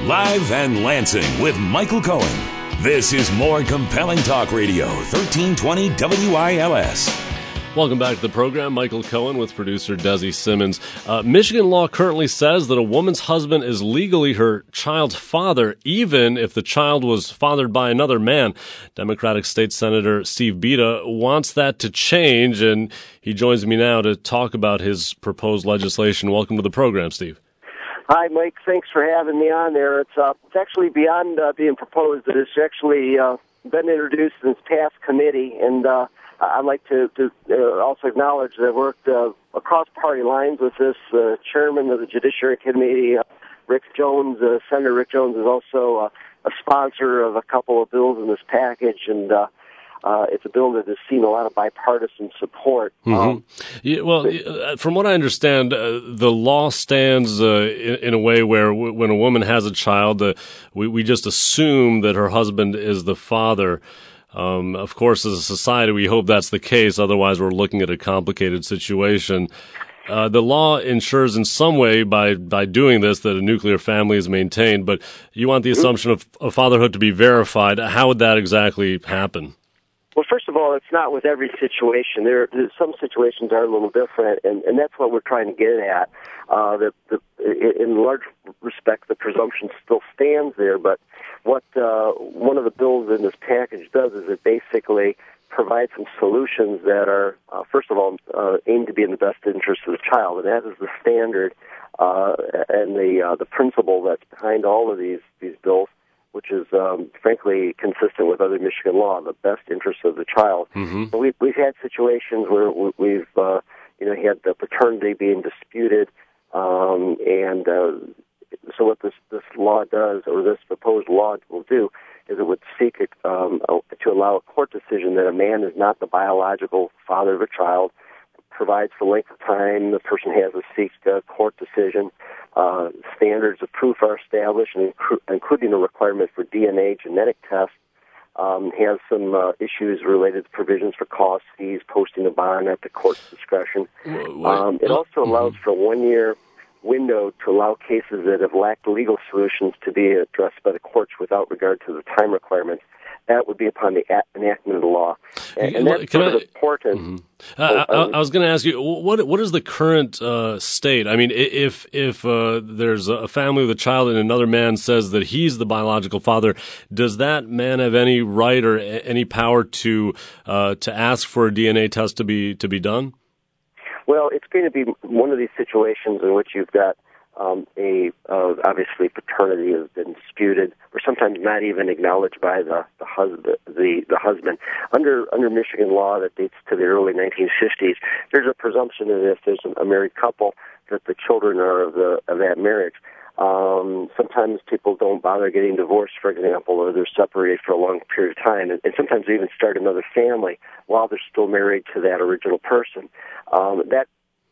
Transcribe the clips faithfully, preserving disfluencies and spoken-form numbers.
Live and Lansing with Michael Cohen. This is More Compelling Talk Radio, thirteen twenty W I L S. Welcome back to the program. Michael Cohen with producer Desi Simmons. Uh, Michigan law currently says that a woman's husband is legally her child's father, even if the child was fathered by another man. Democratic State Senator Steve Beda wants that to change, and he joins me now to talk about his proposed legislation. Welcome to the program, Steve. Hi, Mike. Thanks for having me on there. It's uh, it's actually beyond uh, being proposed. It's actually uh, been introduced in this past committee, and uh, I'd like to, to uh, also acknowledge that I worked uh, across party lines with this uh, chairman of the Judiciary Committee, uh, Rick Jones. Uh, Senator Rick Jones is also uh, a sponsor of a couple of bills in this package, and uh, Uh, it's a bill that has seen a lot of bipartisan support. Mm-hmm. Um, yeah, well, from what I understand, uh, the law stands uh, in, in a way where w- when a woman has a child, uh, we, we just assume that her husband is the father. Um, of course, as a society, we hope that's the case. Otherwise, we're looking at a complicated situation. Uh, the law ensures in some way by, by doing this that a nuclear family is maintained, but you want the assumption of, of fatherhood to be verified. How would that exactly happen? Well, first of all, it's not with every situation. There, there some situations are a little different, and, and that's what we're trying to get at. Uh, the, the, in large respect, the presumption still stands there, but what uh, one of the bills in this package does is it basically provides some solutions that are, uh, first of all, uh, aimed to be in the best interest of the child, and that is the standard uh, and the uh, the principle that's behind all of these these bills, which is, um, frankly, consistent with other Michigan law, the best interest of the child. Mm-hmm. We've, we've had situations where we've, uh, you know, had the paternity being disputed, um, and uh, so what this, this law does, or this proposed law will do, is it would seek um, to allow a court decision that a man is not the biological father of a child, provides the length of time the person has to seek a court decision. Uh, standards of proof are established, including a requirement for D N A genetic tests. Um, has some uh, issues related to provisions for cost fees, posting a bond at the court's discretion. Um, it also allows for a one-year window to allow cases that have lacked legal solutions to be addressed by the courts without regard to the time requirements. That would be upon the enactment of the law. And, and that's Can sort I, of important. Mm-hmm. Uh, I, I was going to ask you, what what is the current uh, state? I mean, if if uh, there's a family with a child and another man says that he's the biological father, does that man have any right or any power to uh, to ask for a D N A test to be to be done? Well, it's going to be one of these situations in which you've got Um, a uh, obviously paternity has been disputed, or sometimes not even acknowledged by the the husband. The, the husband under under Michigan law that dates to the early nineteen fifties. There's a presumption that if there's a married couple, that the children are of the of that marriage. Um, sometimes people don't bother getting divorced, for example, or they're separated for a long period of time, and, and sometimes they even start another family while they're still married to that original person. Um, that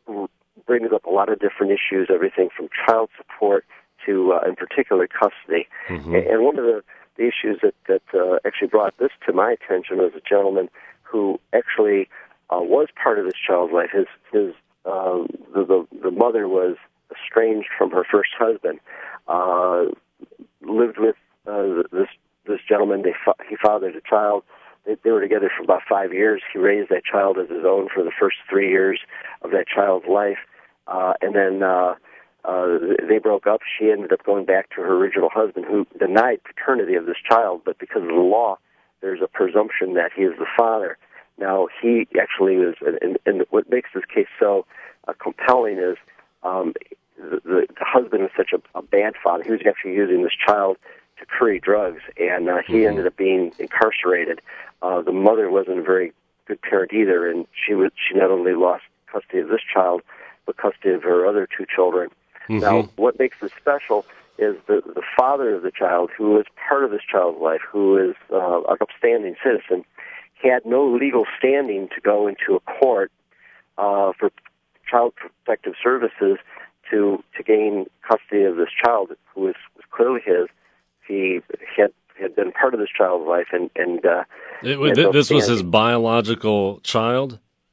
brings up a lot of different issues, everything from child support to, uh, in particular, custody. Mm-hmm. And one of the, the issues that, that uh, actually brought this to my attention was a gentleman who actually uh, was part of this child's life. His, his uh, the, the, the mother was estranged from her first husband, uh, lived with uh, this this gentleman. They fa- he fathered a child. They, they were together for about five years. He raised that child as his own for the first three years of that child's life. Uh, and then uh, uh, they broke up. She ended up going back to her original husband, who denied paternity of this child. But because of the law, there's a presumption that he is the father. Now, he actually is, and, and what makes this case so uh, compelling is um, the, the, the husband is such a, a bad father. He was actually using this child to curry drugs, and uh, he mm-hmm. ended up being incarcerated. Uh, the mother wasn't a very good parent either, and she was she not only lost custody of this child, but custody of her other two children. Mm-hmm. Now, what makes this special is the the father of the child, who is part of this child's life, who is uh, an upstanding citizen, had no legal standing to go into a court uh, for child protective services to to gain custody of this child, who was, was clearly his. He had had been part of this child's life, and and uh, it, th- no this was his biological child.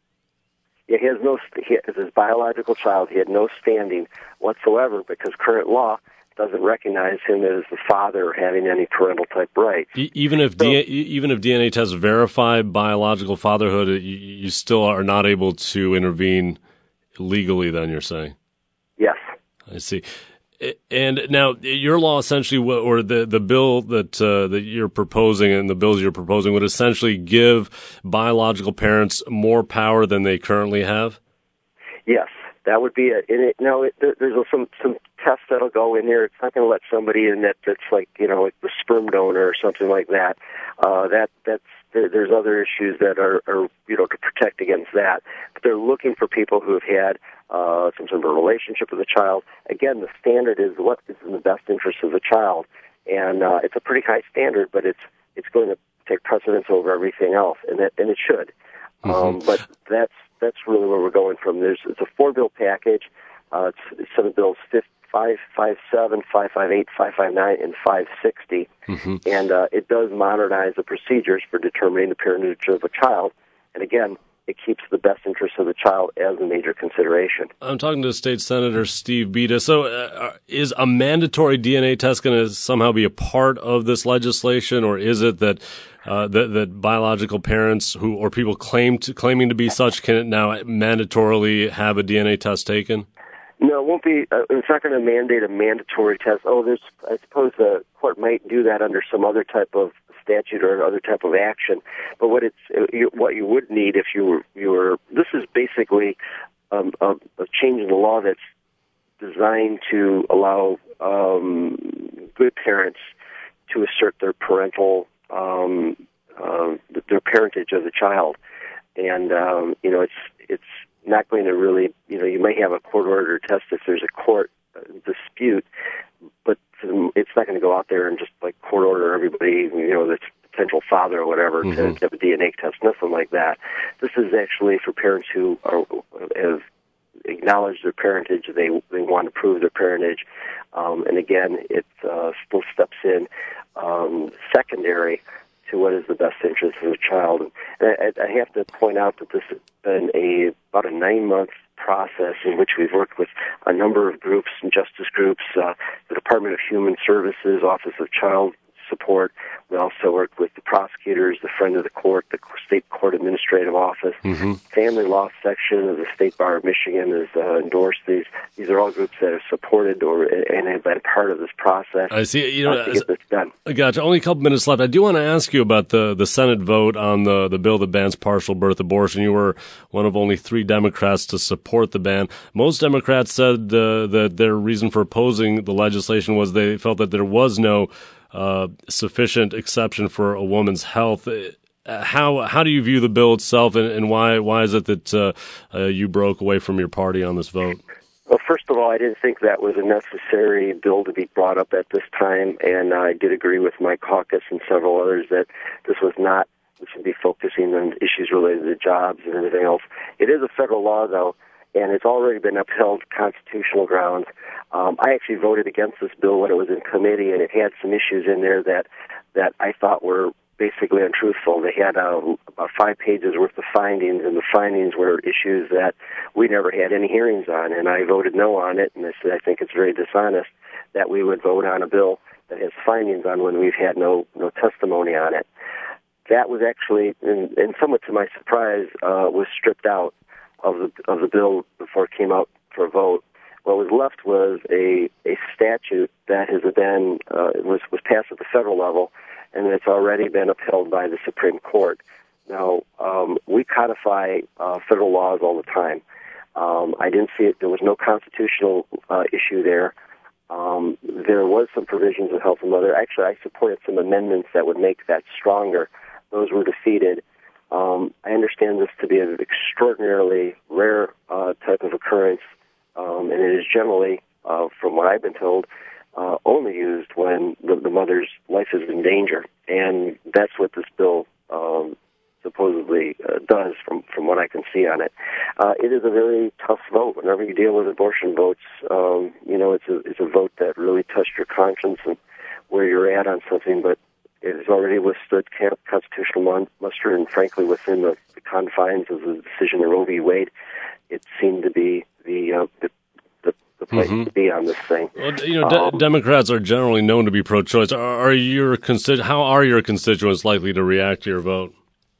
Yeah, he has no. He, as his biological child, he had no standing whatsoever because current law doesn't recognize him as the father or having any parental type right. E- even if so, D- even if D N A tests verify biological fatherhood, you, you still are not able to intervene legally. Then you're saying? Yes. I see. And now your law essentially, or the, the bill that uh, that you're proposing and the bills you're proposing would essentially give biological parents more power than they currently have? Yes, that would be it. And it now, it, there, there's some, some tests that'll go in there. It's not going to let somebody in that, that's like, you know, like the sperm donor or something like that. Uh, that that's there, There's other issues that are, are, you know, to protect against that. But they're looking for people who have had Uh, some sort of a relationship with a child. Again, the standard is what is in the best interest of the child, and uh, it's a pretty high standard, but it's it's going to take precedence over everything else, and that and it should. Mm-hmm. Um, but that's that's really where we're going from. There's it's a four bill package. Uh, it's, it's Senate bills five five seven, five five eight, five five nine, and five sixty, mm-hmm. and uh, it does modernize the procedures for determining the parentage of a child. And again, it keeps the best interest of the child as a major consideration. I'm talking to State Senator Steve Beda. So uh, is a mandatory D N A test going to somehow be a part of this legislation, or is it that uh, that, that biological parents who or people claim to, claiming to be such can now mandatorily have a D N A test taken? No, it won't be. Uh, it's not going to mandate a mandatory test. Oh, there's. I suppose the court might do that under some other type of statute or other type of action. But what it's you, what you would need if you were you were this is basically um, a, a change in the law that's designed to allow um, good parents to assert their parental um, uh, their parentage of the child, and um, you know it's it's not going to really you know you may have a court order test if there's a court dispute, but it's not going to go out there and just like court order everybody, you know, that's potential father or whatever mm-hmm. to have a D N A test, nothing like that. This is actually for parents who are, have acknowledged their parentage, they they want to prove their parentage, um, and again, it uh, still steps in um, secondary to what is the best interest of the child. And I, I have to point out that this has been a about a nine-month process in which we've worked with a number of groups and justice groups, uh, the Department of Human Services, Office of Child Support. We also worked with the prosecutors, the Friend of the Court, the State Court Administrative Office, mm-hmm. Family Law Section of the State Bar of Michigan has uh, endorsed these. These are all groups that have supported or and have been part of this process. I see. You know, uh, to get this done. I gotcha. Only a couple minutes left. I do want to ask you about the, the Senate vote on the, the bill that bans partial birth abortion. You were one of only three Democrats to support the ban. Most Democrats said uh, that their reason for opposing the legislation was they felt that there was no Uh, sufficient exception for a woman's health. Uh, how how do you view the bill itself, and, and why why is it that uh, uh, you broke away from your party on this vote? Well, first of all, I didn't think that was a necessary bill to be brought up at this time, and I did agree with my caucus and several others that this was not, we should be focusing on issues related to jobs and everything else. It is a federal law, though, and it's already been upheld constitutional grounds. Um, I actually voted against this bill when it was in committee, and it had some issues in there that that I thought were basically untruthful. They had uh, about five pages worth of findings, and the findings were issues that we never had any hearings on, and I voted no on it, and I said I think it's very dishonest that we would vote on a bill that has findings on when we've had no, no testimony on it. That was actually, and, and somewhat to my surprise, uh, was stripped out of the of the bill before it came out for a vote. What was left was a, a statute that has been uh, was was passed at the federal level, and it's already been upheld by the Supreme Court. Now um, we codify uh, federal laws all the time. Um, I didn't see it. There was no constitutional uh, issue there. Um, there was some provisions of Health and Mother. Actually, I supported some amendments that would make that stronger. Those were defeated. Um, I understand this to be an extraordinarily rare uh, type of occurrence, um, and it is generally, uh, from what I've been told, uh, only used when the, the mother's life is in danger, and that's what this bill um, supposedly uh, does, from from what I can see on it. Uh, it is a very tough vote. Whenever you deal with abortion votes, um, you know it's a it's a vote that really touched your conscience and where you're at on something, but it has already withstood constitutional muster, and frankly, within the, the confines of the decision of Roe v. Wade, it seemed to be the uh, the, the the place Mm-hmm. to be on this thing. Well, you know, de- Um, Democrats are generally known to be pro-choice. Are, are your consti- How are your constituents likely to react to your vote?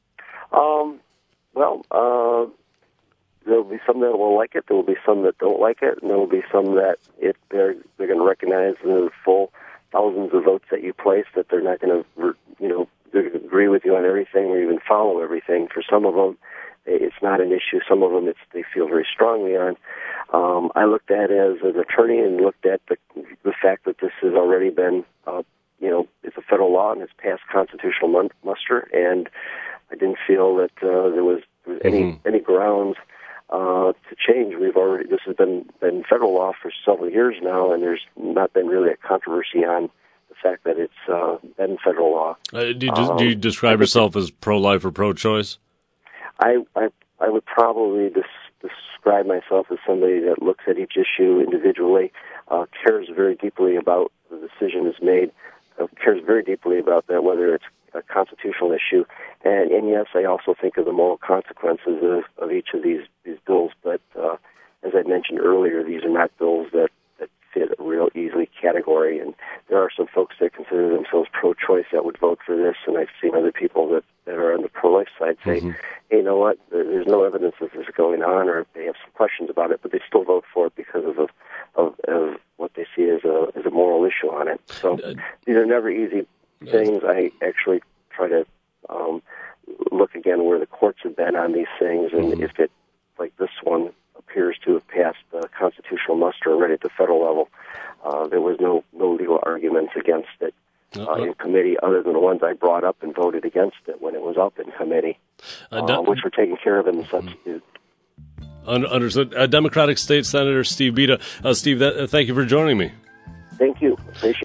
Um, well, uh, there will be some that will like it. There will be some that don't like it, and there will be some that if they're they're going to recognize the full thousands of votes that you place, that they're not going to, you know, they're going to agree with you on everything or even follow everything. For some of them, it's not an issue. Some of them, it's they feel very strongly on. Um, I looked at it as an attorney and looked at the the fact that this has already been, uh, you know, it's a federal law and it's passed constitutional mun- muster, and I didn't feel that uh, there was, there was any Mm-hmm. any grounds uh, to change. We've already this has been been federal law for several years now, and there's not been really a controversy on the fact that it's uh, been federal law. Uh, do, you, Um, do you describe yourself as pro-life or pro-choice? I, I I would probably dis- describe myself as somebody that looks at each issue individually, uh, cares very deeply about the decision is made, uh, cares very deeply about that, whether it's a constitutional issue. And, and yes, I also think of the moral consequences of, of each of these, these bills. But uh, as I mentioned earlier, these are not bills that, that fit a real easily category. And there are some folks that consider themselves pro-choice that would vote for this, and I've seen other people that, that are on the pro-life side say, Mm-hmm. hey, you know what, there's no evidence that this is going on, or they have some questions about it, but they still vote for it because of, of, of what they see as a, as a moral issue on it. So these are never easy things. I actually try to um, look again where the courts have been on these things, and Mm-hmm. if it, like this one, appears to have passed the constitutional muster already at the federal level, uh, there was no, no legal arguments against it uh, in committee other than the ones I brought up and voted against it when it was up in committee, uh, Uh, which were taken care of in the substitute. Un- understood. Uh, Democratic State Senator Steve Beda. Uh, Steve, that, uh, thank you for joining me. Thank you. Appreciate it.